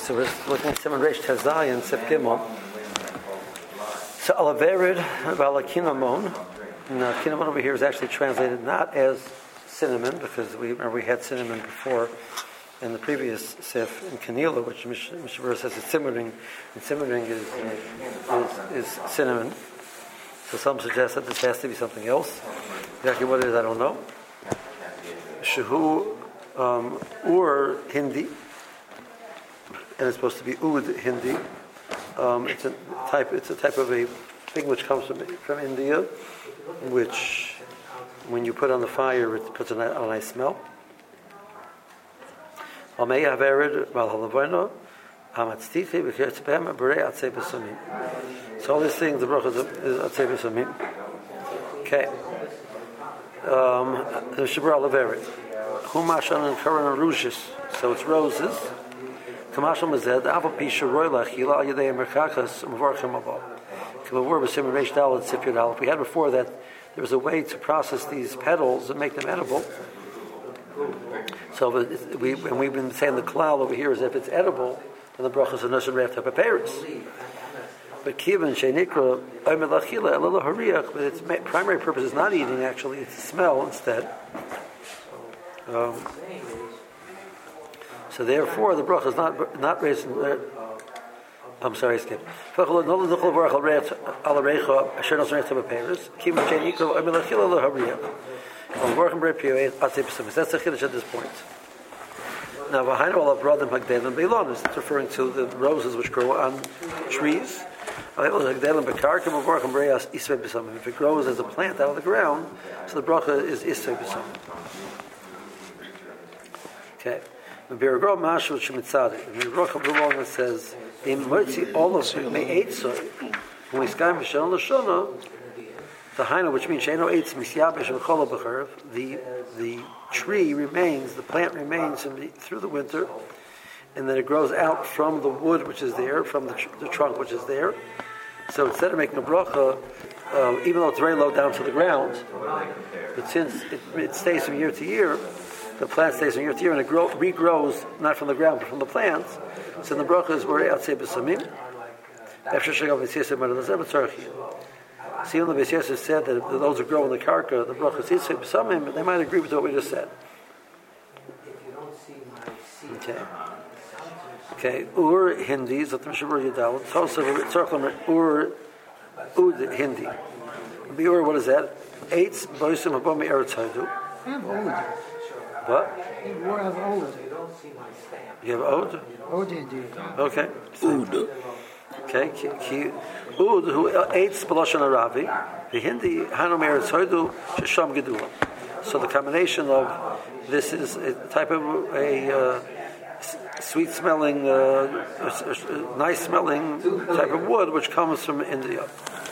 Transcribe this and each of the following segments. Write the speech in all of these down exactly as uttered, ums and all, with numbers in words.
So we're looking at Simon Reish Tezai and Sif Gimel. So Alaverid Valakinamon. Now, cinnamon over here is actually translated not as cinnamon, because we remember we had cinnamon before in the previous Sif in Kanila, which Mishabur says is simmering, and simmering is, is, is cinnamon. So some suggest that this has to be something else. Exactly what it is, I don't know. Shahu um, Ur Hindi, and it's supposed to be Ud Hindi. Um, it's a type. It's a type of a thing which comes from from India, which, when you put on the fire, it puts a nice, a nice smell. So all these things, the bracha is atzei b'samim. Okay. Um, the Shabra Alaverid. Humashan and Karan Rujis. So it's roses. Kamashal Mazed, Apple Pisha Roylach, Hila Yadei Merkakas, Mavarchim Abba. Kamavur Basim Reish Dalit Sifyad Aleph. We had before that there was a way to process these petals and make them edible. So we, and we've been saying the klal over here is if it's edible, then the brachas are nushin reif tapaperis. But kivan sheinikra oimed lachila elala hariach, but its primary purpose is not eating, actually, it's smell instead. Um, so therefore, the bracha is not not raised. Uh, I'm sorry, I skipped. Kivan sheinikra oimed lachila elala hariach. That's the chiddush at this point. Now, it's referring to the roses which grow on trees. If it grows as a plant out of the ground, so the bracha is isvei b'samim. Okay. The Biragro Mashu Shemitzadi. The bracha belongs and says, all of it may eat so. When we sky Mishal Lashona, the haina, which means sheino eitz misyabesh v'chol b'cherv, the the tree remains, the plant remains in the, through the winter, and then it grows out from the wood which is there, from the, tr- the trunk which is there. So instead of making a bracha, uh, even though it's very low down to the ground, but since it, it stays from year to year, the plant stays from year to year, and it grow, regrows not from the ground but from the plants. So the bracha is where atzei b'samim. After shagav v'tziyasem adonazem b'tzarchi. See, even the Beis Yosef said that if those who grow in the karka, the bracha is isvei b'samim, they might agree with what we just said. Okay. Okay. Ur Hindi is what the Mishabur Yadal. It's also tzarchlam Ur Ud Hindi. Be Ur, what is that? Eitz boisim habami eretz haidu. I have Od. What? I have Od. You have Od? Od indeed. Okay. Ud. Okay. Ki Ud who eitz b'lashon haravi. The Hindi hanu meretz haidu shesham gedula. So the combination of this is a type of a uh, sweet smelling, uh, nice smelling type of wood which comes from India.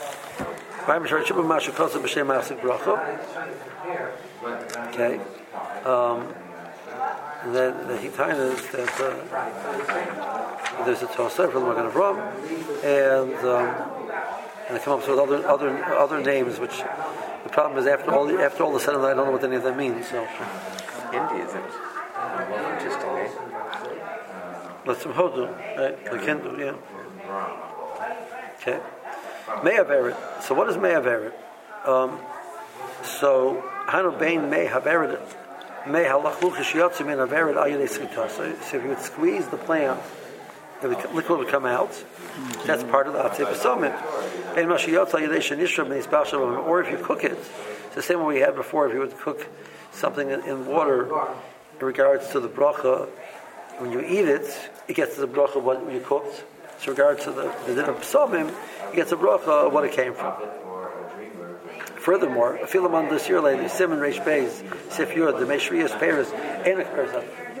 Okay. Um, and then the Hitain is that uh, there's a Tosef for the Magen Avraham, and um, and they come up with other other other names. Which the problem is after all the, after all the sudden I don't know what any of them mean. So Hindi is it? Interesting name. Let's some Hodu, right? Like Hindu, yeah. Okay. Me'averit. So what is Me'averit? Um, so Hanu Bain Me'averit. Me'halachluch Shiyotzi Min Averit Ayadei Sita. So if you would squeeze the plant, the liquid would come out. That's part of the Atzei B'samim. Ein Mashiyotzi Ayadei Shenishra Min Yisbal Shalom. Or if you cook it, it's the same way we had before. If you would cook something in, in water in regards to the bracha, when you eat it, it gets to the bracha of what you cooked. So in regards to the the din of psalmim, it gets a bracha of what it came from. Furthermore, a filamon this year later, Simon Reish Beis, Sif Yud, the Meshrias Paris, Enik Paris.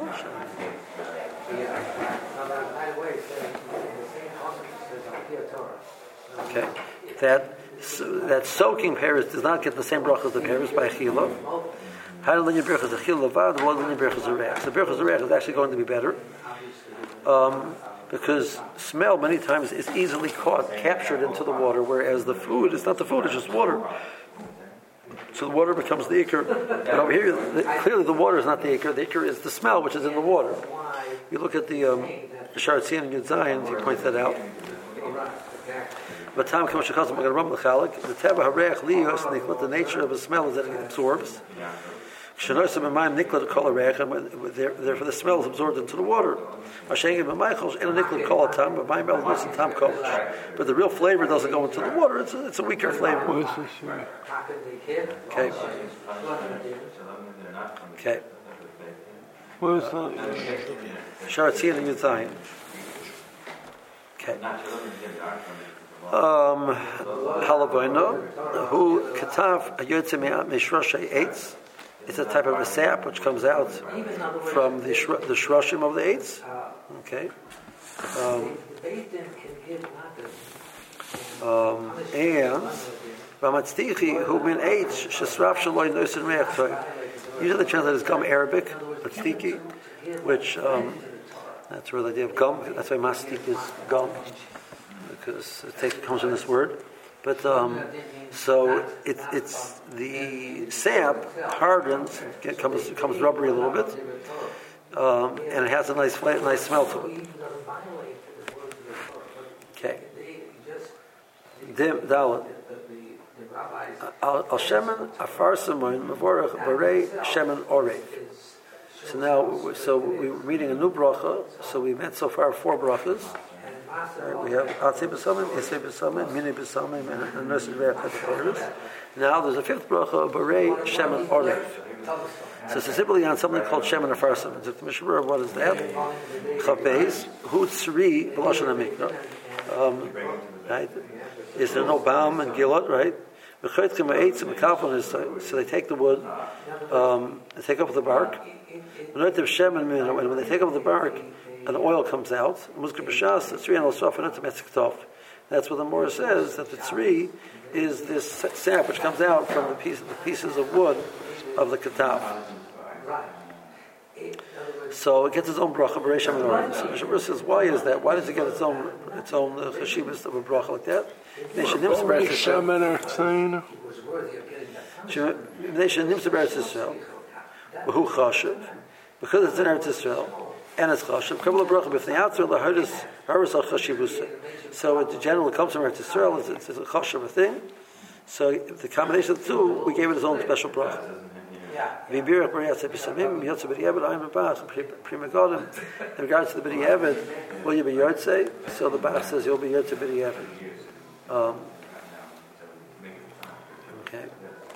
Okay, that so, that soaking Paris does not get the same bracha as the Paris by Achila. How do you berachas Achila levad? What do you berachas Zarech? The berachas Zarech is actually going to be better. Um, because smell many times is easily caught, captured into the water, whereas the food is not the food, it's just water. So the water becomes the ikr. And over here, the, clearly the water is not the ikr. The ikr is the smell which is in the water. You look at the um, Sharatzian and Yud Zayin, he points that out. But Tom Kimosh Chazam Ram Lechalik, the Teva Hareach Lios Niklat, the nature of a smell is that it absorbs. Shanosim Amayim Niklat Kol Hareach, and therefore the smell is absorbed into the water. Mashengim Amaychos and a Niklat Kol Tam, but Mayim Elos and Tam Kolish. But the real flavor doesn't go into the water, it's a, it's a weaker flavor. Okay. Okay. What was that? Sharatzian and Yud Zayin. Okay. Um, Halavoino, who Katav Ayotze Mishroshei Eitz. It's a type of a sap which comes out from the shro- the shroshim of the eitz. Okay. Um, um, and Ramatztichi, who min eitz shesraf shaloi noisen reach. Usually translated as gum Arabic, Matztiki, which um, that's where the idea of gum. That's why mastik is gum, because it takes, comes from this word. But um, so it, it's the sap hardens, it comes comes rubbery a little bit, um, and it has a nice flavor, nice smell to it. Okay. Dim Dalit. Al shemen afar samoin mavorach barei shemen orei. So now, so we were reading a new bracha. So we met so far four brachas. Right, we have Atzei B'Samim, Yisei B'Samim, Mini B'Samim, and a nursery rare type. Now there's a fifth bracha, Barei Shemen Orev. So it's simply on something called Shemen Afarsim. It's the Mishnah. What is that? Chavbeis, Hu Tzri B'Lashon HaMikra. Um, right? Is there no balm and gilot, right? So they take the wood, um, they take up the bark, and when they take up the bark, and the oil comes out. That's what the Morah says, that the tzri is this sap which comes out from the, piece, the pieces of wood of the katav. So it gets its own bracha, B'rei Shemen Orev. So the Mishnah says, why is that? Why does it get its own its own uh, cheshivas of a bracha like that? B'rei Shemen Orev. Who chashiv? Because it's in Eretz Yisrael. And it's chashiv. Kabbalah bracha b'fnei atzur l'haris haris al chashivusay. So in general, it comes from Eretz Yisrael. It's, it's a chashiv thing. So the combination of the two, we gave it its own special bracha. In regards to the B'di Eved, will you be Yortzei? So the Bach says you'll be Yortzei B'di Eved. Um, okay.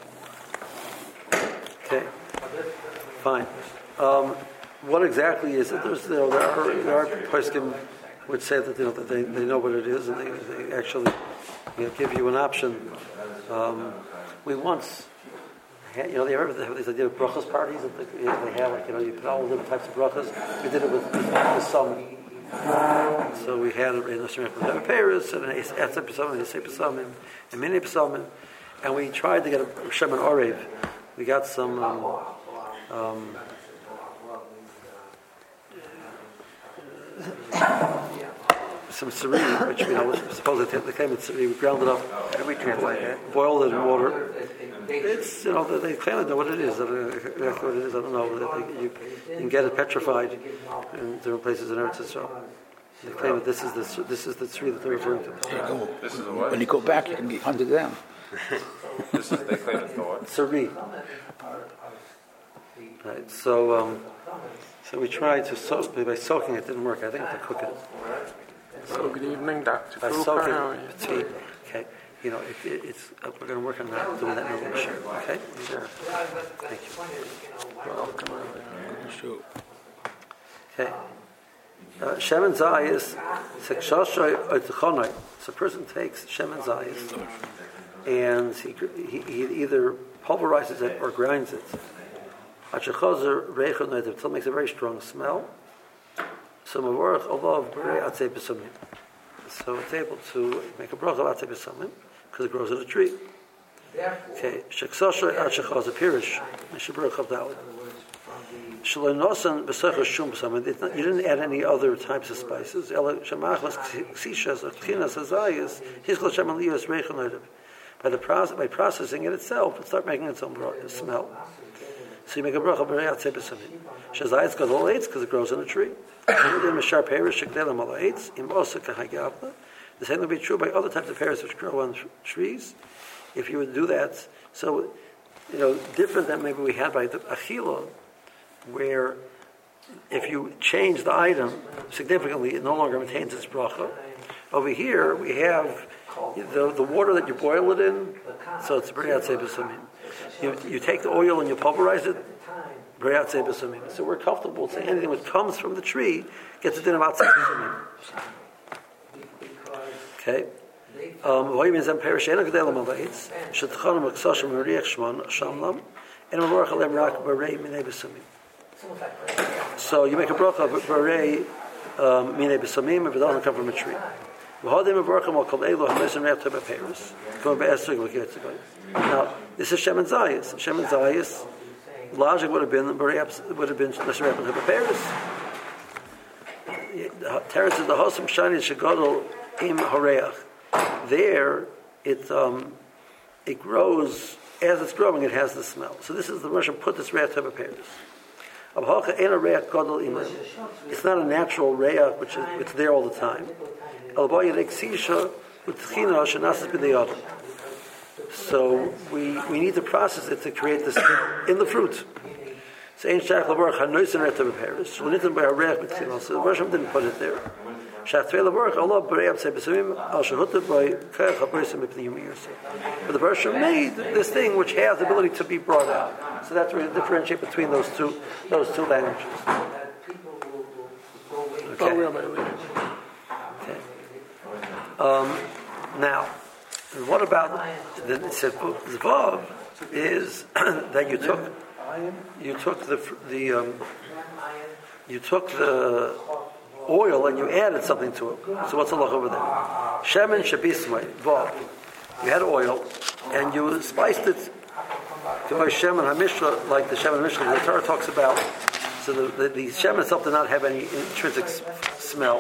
Okay. Fine. Um, what exactly is it? There's, you know, there are there are poskim which say that, you know, that they, they know what it is and they, they actually, you know, give you an option. Um, we once had, you know, they ever have these idea of brachas parties that they, you know, they have, like, you know, you put all the different types of brachas. We did it with, with some. So we had it in the Shemach Paris and an Etzep Pesomim, an Etzep Pesomim, and Mini Pesomim, and we tried to get a Shemen Orev. We got some. Um, um, some sari, which, you know, supposedly they came in sari, we ground it up. How do we translate it? Boiled it in water. It's, you know, they claim to know what it is. I don't know exactly what it is. I don't know. They, you, you can get it petrified in different places in Eretz Yisrael. They claim that this is the this is the tree that they're referring to. There you go. This is the what? When you go back, you can get hunted down. This is, they claim it's the what? Sari. Right. So, um, so we tried to soak. By soaking it, didn't work. I think to cook it. So good evening, Doctor By Cooper. soaking How are you? between. Okay. You know, it, it, it's uh, we're going to work on that, doing that in a little bit. Okay. Sure. Thank you. Welcome. Sure. Okay. Uh, Shemen Zayis, Sekshashoy Oitchonoi. So a person takes Shemen Zayis and he, he, he either pulverizes it or grinds it. Achechozer Reichon until it makes a very strong smell. So Mavorach Olav B'rei Atzei B'Samim. So it's able to make a bracha of Atzei B'Samim because it grows in a tree. Okay. Sheksashoy Achechozer Pirish. Meshiburach of Dalit. You didn't add any other types of spices. By the process, by processing it itself, it starts making its own smell. So you make a bracha b'rei atzei b'samim. Shazayis gadol eitz because it grows in a tree. The same would be true by other types of pears which grow on tr- trees. If you would do that, so you know, different than maybe we had by the achila, where if you change the item significantly, it no longer maintains its bracha. Over here, we have the, the water that you boil it in, so it's B'riyat Sei B'Samim. You, you take the oil and you pulverize it, B'riyat Sei B'Samim. So we're comfortable saying anything that comes from the tree gets a din of Atzei B'Samim. Okay? Um, so you make a bracha of Barei Minei B'Samim if it doesn't come from a tree. Now, this is Shem and Zayis. Shem and Zayis, logic would have been would have been Nesher Paris. Teretz is the Hosam Shani Shegadol Im Horeach. There, it um, it grows as it's growing. It has the smell. So this is the Rosh put this reach to Paris. It's not a natural reach which is it's there all the time. So we we need to process it to create this in the fruit. So the Rosham didn't put it there. But the Rosham made this thing which has the ability to be brought out. So that's where you differentiate between those two those two languages. Okay. Okay. Um, now, what about the Zvav is that you took you took the the um, you took the oil and you added something to it. So what's the look over there? Shemen shabismai Vav. You had oil and you spiced it to a Shemen HaMishra, like the Shemen HaMishra the Torah talks about. So the, the, the Shemen itself did not have any intrinsic s- smell.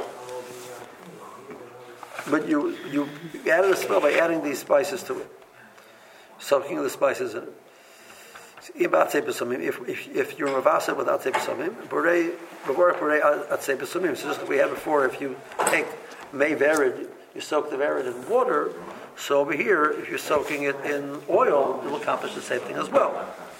But you, you added a smell by adding these spices to it. Soaking the spices in it. If, if, if you're mavasa without Atzei B'Samim, Borei, Borei Atzei B'Samim. So just like we had before, if you take Mei Vered, you soak the Vered in water, so over here, if you're soaking it in oil, it will accomplish the same thing as well.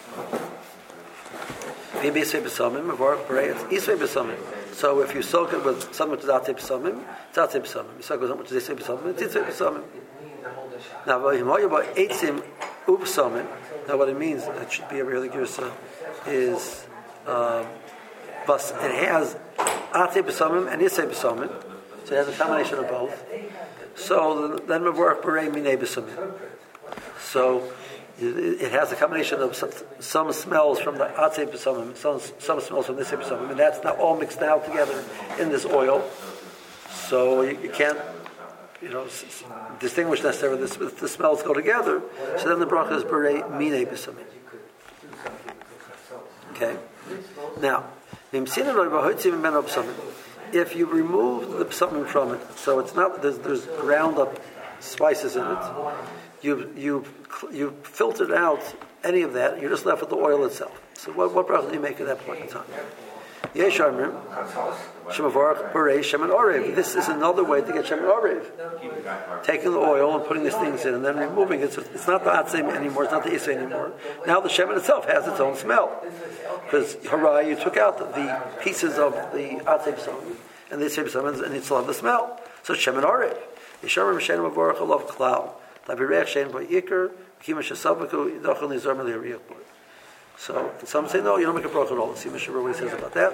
So if you soak it with something to Atzei B'Samim, it's Atzei B'Samim. You soak it with something to Atzei B'Samim, it's Atzei B'Samim. Now, Eitzim Ub'Samim. Now, what it means, it should be a really girsa, is um, but it has Atzei B'Samim and Isei B'Samim, so it has a combination of both. So then we work Berei Minei B'Samim. So it has a combination of some, some smells from the Atzei B'Samim, some, some smells from the Isei B'Samim, and that's not all mixed out together in this oil. So you, you can't, you know, s- s- distinguish necessarily the, the smells go together. So then the bracha is Berei Minei B'Samim. Okay. Now, if you remove the B'Samim from it, so it's not there's, there's ground up spices in it. You you you filtered out any of that. You're just left with the oil itself. So what what bracha do you make at that point in time? This is another way to get Shemen Orev. Taking the oil and putting these things in and then removing it. So it's not the Atzei anymore, it's not the Isei anymore. Now the Shemen itself has its own smell. Because Harai, you took out the, the pieces of the Atzei B'Samim and the Isei B'Samim and it still have the smell. So it's Shemen Orev. Yisharim Shemen Mavorach Alav Klal. Tabirech Shemen Ba'ikr. Kima Shesavaku Yidachon Nizar Melei Riyach. So some say no, you don't make a bracha at all. Let's see what Shabur says about that.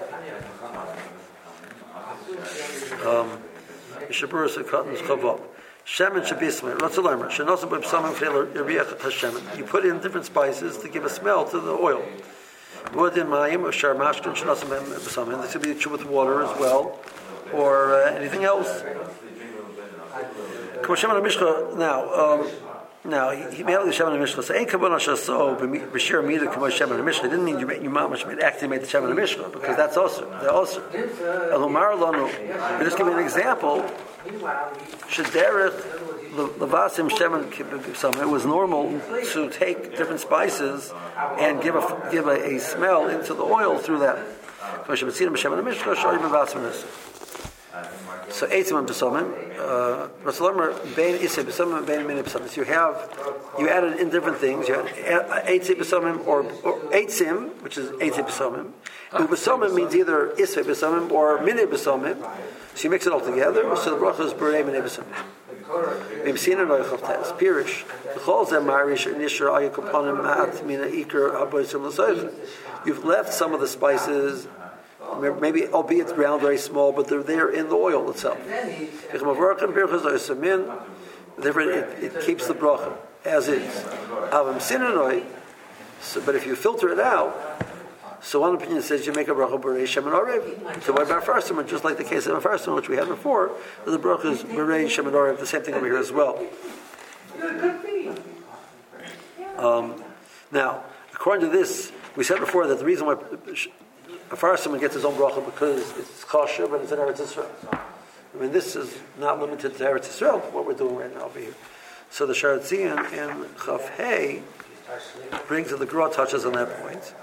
Um, Shabur says cotton's kavab. Shemen shabismei. What's the learner? Shenosam b'psamim chayler yiriyach hashemen. You put in different spices to give a smell to the oil. Within mayim or shar mashkin shenosam b'psamim. This could be true with water as well, or uh, anything else. Now. Um, Now, he made the Shemen HaMishcha. So, ain't Kabbalah Shaso b'shir Amida K'mo Shemen HaMishcha. It didn't mean you made, you mamash made actually made the Shemen HaMishcha because that's also they're also. Elomar Lanu. We just give you an example. Shederech Levasim Shemen K'B'Samim. It was normal to take different spices and give a give a, a smell into the oil through that. So eitzim and besomim, Rasulullah bein isay besomim bein mini besomim. So you have you added in different things. You had eitzim besomim or, or eitzim, which is eitzim besomim. Ubesomim means either isay besomim or mini besomim. So you mix it all together. So the bracha is berei mini besomim. We've seen it on Chavtes. Pirish. You've left some of the spices, maybe albeit ground very small, but they're there in the oil itself. Therefore, it, it keeps the bracha as is. So, but if you filter it out, so one opinion says you make a bracha b'rei shemen arev. So what about first one? Just like the case of the first one, which we had before, the bracha is b'rei shemen arev. The same thing over here as well. Um, now, according to this, we said before that the reason why a first one gets his own bracha because it's kosher, but it's in Eretz Yisrael. I mean, this is not limited to Eretz Yisrael. What we're doing right now over here. So the Sharat Zion in Chaf Hey brings that the Gra touches on that point.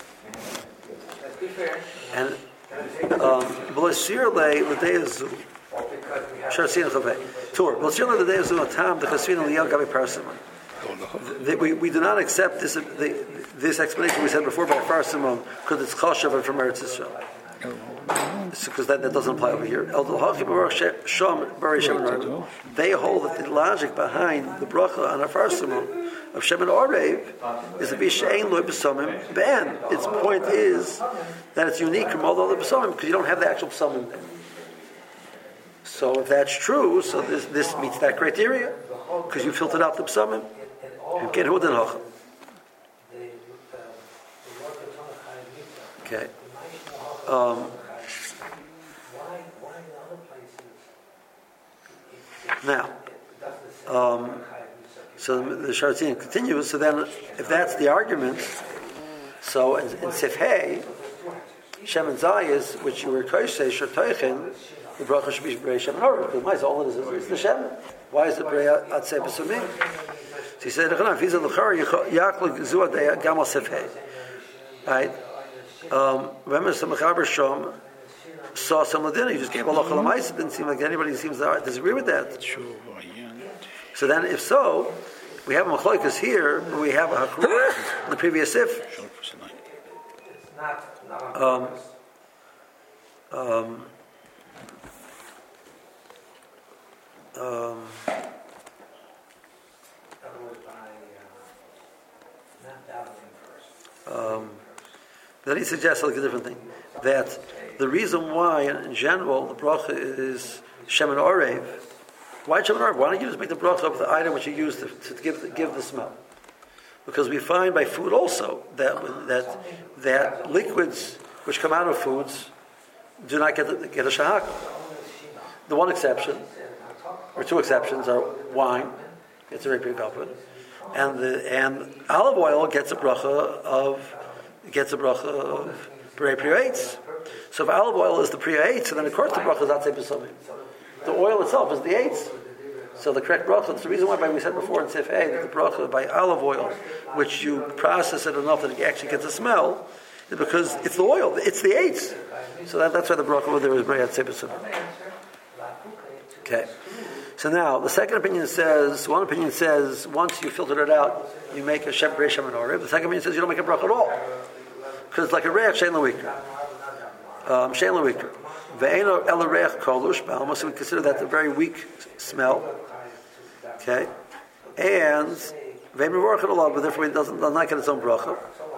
And below Shirley, the day is Sharsin Chavei. Tour. Below Shirley, the day is Tam, the Chasvin and Liyal Gabi Parsimon. We we do not accept this the, this explanation we said before by Parsimon because it's Chashav from Eretz Yisrael. Because that, that doesn't apply over here. They hold that the logic behind the bracha on a Parsimon of Shemen Orev is to be she'ein lo b'samim ben. Its point is that it's unique from all the other b'samim because you don't have the actual b'samim there. So if that's true, so this, this meets that criteria because you filtered out the b'samim. You get who den hachem. Okay. Um, now. Um, So the, the Sharatzin continues. So then, if that's the argument, so in, in Sif Hey, Shem and Zayis, which you were Koshei Shertoichin, the bracha should be Brei Shem and Horah. Because all it is is the Shem. Why is it Brei Atzei B'Sumim? So he said, "If he's a L'char, Yaklik Zuadei Gamal Sif Hey." Right? Remember, some Mechaber Shom saw some Ladina. He just gave a Lachal L'Mais. It didn't seem like anybody seems to disagree with that. So then, if so, we have a machlokas here, but we have a hakur in the previous if. Um, um, um, um, then he suggests like a different thing, that the reason why, in general, the bracha is shemen orev. Why Shemen Orev? Why don't you just make the bracha of the item which you use to, to give the, give the smell? Because we find by food also that that that liquids which come out of foods do not get the, get a shahak. The one exception, or two exceptions, are wine gets a rapier kaput, and the and olive oil gets a bracha of gets a bracha of rapier eights. So if olive oil is the priya eights, then of course the bracha is atzei b'samim. The oil itself is the eights. So the correct bracha, it's the reason why we said before in Sif A that the bracha by olive oil, which you process it enough that it actually gets a smell, is because it's the oil, it's the eights. So that, that's why the bracha over there is Breyat Sebesim. Okay. So now, the second opinion says, one opinion says, once you filter it out, you make a Shem Brei Shemen Orev. The second opinion says you don't make a bracha at all. Because it's like a reach, Shein Lewikr. Um, Shein Lewikr. Ve'eno el reich kolush, but almost we consider that a very weak smell. Okay, and ve'en mevorach alav, but therefore it doesn't does not get its own bracha.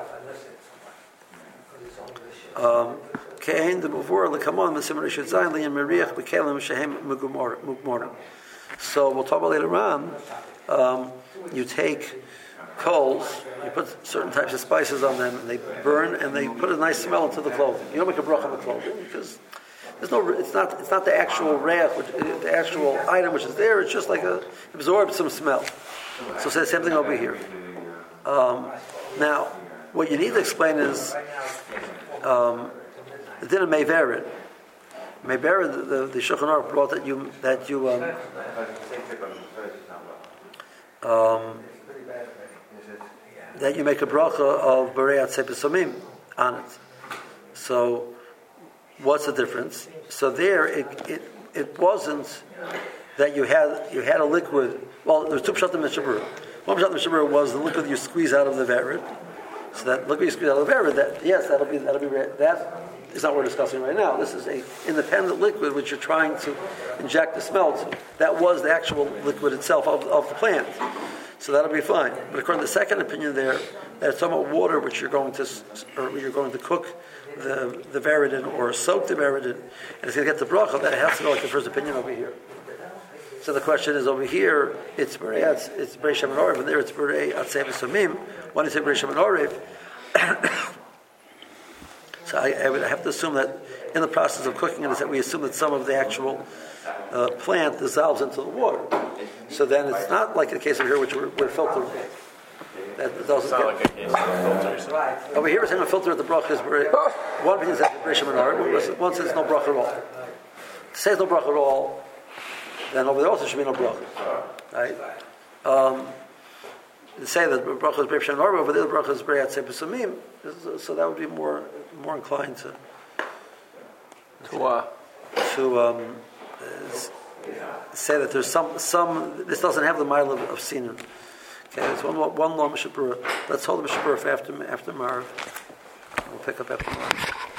Um, Kein the muvor lekamon mesimar rishut zayin liyan meriach bekelim shehem mugmorim. So we'll talk about later on. Um, you take coals, you put certain types of spices on them, and they burn, and they put a nice smell into the clothing. You don't make a bracha on the clothing because there's no. It's not. It's not the actual reach, the actual item which is there. It's just like a absorbs some smell. So say the same thing over here. Um, now, what you need to explain is um, the din of Meiverin. Meiverin, the, the, the Shulchan Aruch brought that you that you. Um, um, that you make a bracha of Berei Atzei B'Samim on it. So what's the difference? So there, it it, it wasn't that you had you had a liquid. Well, there's two pshatim mishabur. One pshat mishabur was the liquid you squeeze out of the verid. So that liquid you squeeze out of the verid, that yes, that'll be that'll be that is not what we're discussing right now. This is a independent liquid which you're trying to inject the smell to. That was the actual liquid itself of, of the plant. So that'll be fine. But according to the second opinion there, that it's talking about water which you're going to or you're going to cook the the verid in or soak the verid in, and it's going to get the bracha. That has to go like the first opinion over here. So the question is over here, it's Berei it's Berei Shem and Oriv, and there it's Berei Atzei V'Somim. When you say Berei Shem and Oriv, so I, I would have to assume that in the process of cooking it is that we assume that some of the actual uh, plant dissolves into the water. So then it's not like the case over here, which we're, we're filtering. That doesn't It's not get, like a case of filters. over here, we're saying a filter at the bracha is Berei. One opinion says Berei Shem and Oriv, one says no bracha at all. To say no bracha at all, then over there also should be no bracha, right? Um, to say that bracha is Berei Shem and Oriv, over there the bracha is Berei Atzei B'Somim, so that would be more more inclined to To uh, to um, say that there's some some this doesn't have the mile of, of sinun. Okay, there's one one law mishabura. Let's hold the mishabura for after after Marav. We'll pick up after Marav.